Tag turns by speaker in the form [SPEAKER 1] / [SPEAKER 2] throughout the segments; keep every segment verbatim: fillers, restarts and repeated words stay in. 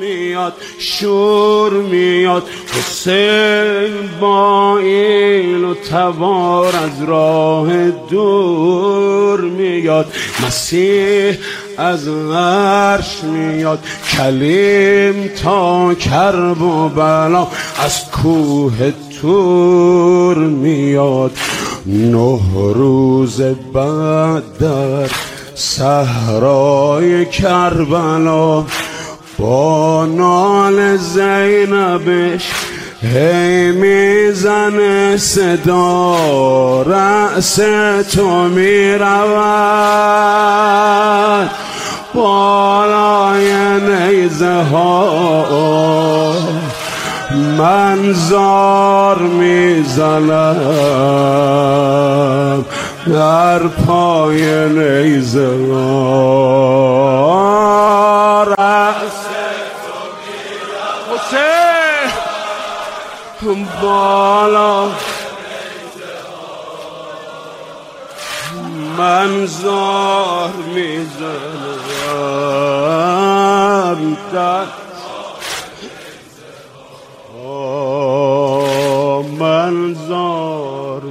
[SPEAKER 1] میاد شور میاد حسین با ایل و تبار از راه دور میاد مسیح از عرش میاد کلیم تا کرب و بلا از کوه تور میاد نه روز بعد در صحرای کربلا با نال زینبش هی میزنه صدا رأس تو میرود بالای نیزه ها من زار میزنم در پای نیزه ها رأس تو میرود حسین بالا من زار میزنم در من زار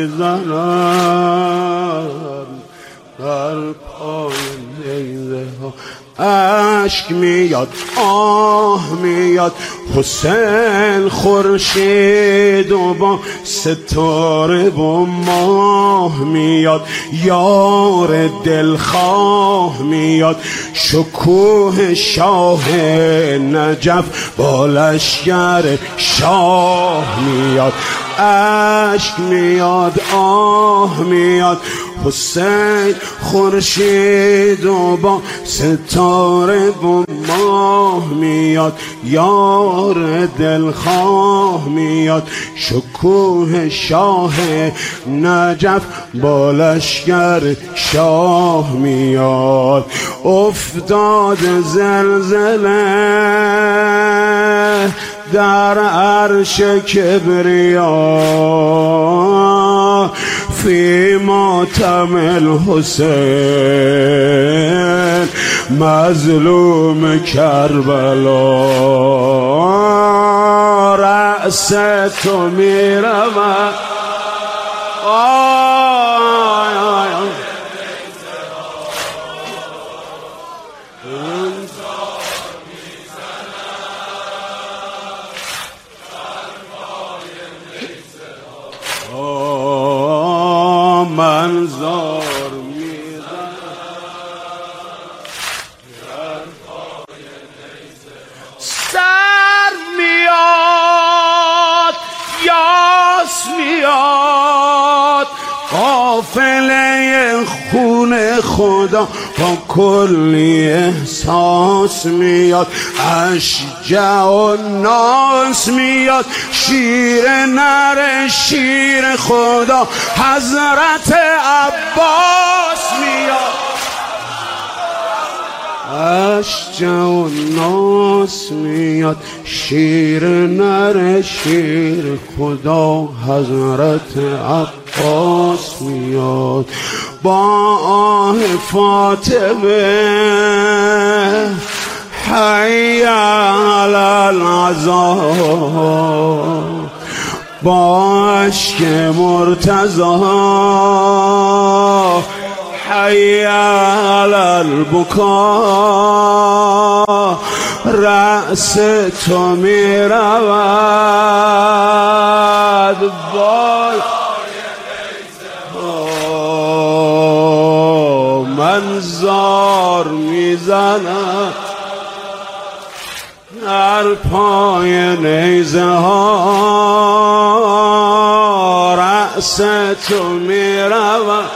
[SPEAKER 1] میزنم در پای نیزه ها اشک میاد آه میاد حسین خورشید و با ستاره و ماه میاد یار دلخواه میاد شکوه شاه نجف با لشکر شاه میاد اشک میاد آه میاد حسین خورشید و با ستاره و ماه میاد یار دلخواه میاد شکوه شاه نجف با لشکر شاه میاد افتاد زلزله در عرش کبریا فی ماتم الحسین مظلوم کربلا رأس تو میرود من زار سر میاد یاس میاد قافله خون خدا با کلی احساس میاد اشجع و ناس میاد شیر نر شیر خدا حضرت عباس میاد اشجع و ناس میاد شیر نر شیر خدا حضرت عباس میاد با آه فاطمه حی علی العذاب با اشک مرتضی حی علی البکا رأس تو میرود بال من زار میزنم در پای نیزه ها رأس تو میرود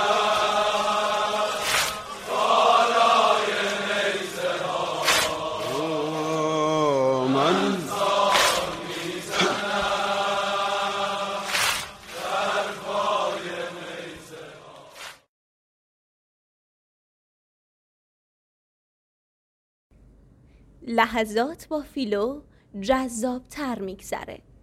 [SPEAKER 2] لحظات با فیلو جذاب تر میگذره.